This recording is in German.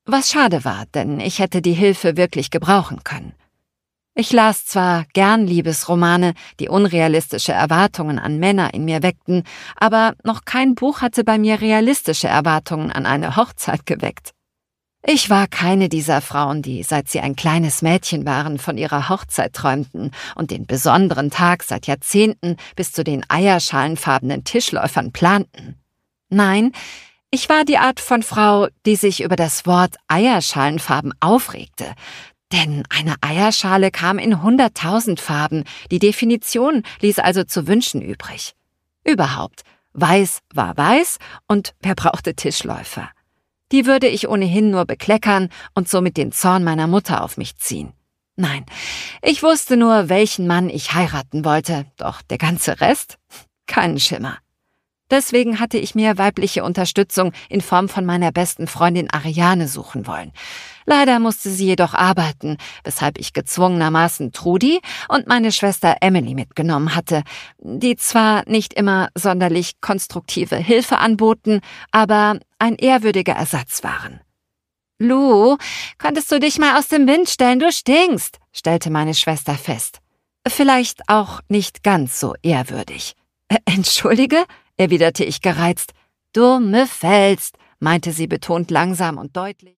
was schade war, denn ich hätte die Hilfe wirklich gebrauchen können. Ich las zwar gern Liebesromane, die unrealistische Erwartungen an Männer in mir weckten, aber noch kein Buch hatte bei mir realistische Erwartungen an eine Hochzeit geweckt. Ich war keine dieser Frauen, die, seit sie ein kleines Mädchen waren, von ihrer Hochzeit träumten und den besonderen Tag seit Jahrzehnten bis zu den eierschalenfarbenen Tischläufern planten. Nein, ich war die Art von Frau, die sich über das Wort Eierschalenfarben aufregte. Denn eine Eierschale kam in 100.000 Farben, die Definition ließ also zu wünschen übrig. Überhaupt, weiß war weiß und wer brauchte Tischläufer? Die würde ich ohnehin nur bekleckern und somit den Zorn meiner Mutter auf mich ziehen. Nein, ich wusste nur, welchen Mann ich heiraten wollte, doch der ganze Rest? Keinen Schimmer. Deswegen hatte ich mir weibliche Unterstützung in Form von meiner besten Freundin Ariane suchen wollen. Leider musste sie jedoch arbeiten, weshalb ich gezwungenermaßen Trudi und meine Schwester Emily mitgenommen hatte, die zwar nicht immer sonderlich konstruktive Hilfe anboten, aber ein ehrwürdiger Ersatz waren. »Lou, könntest du dich mal aus dem Wind stellen, du stinkst«, stellte meine Schwester fest. Vielleicht auch nicht ganz so ehrwürdig. »Entschuldige?« erwiderte ich gereizt. »Du mir fällst«, meinte sie betont langsam und deutlich.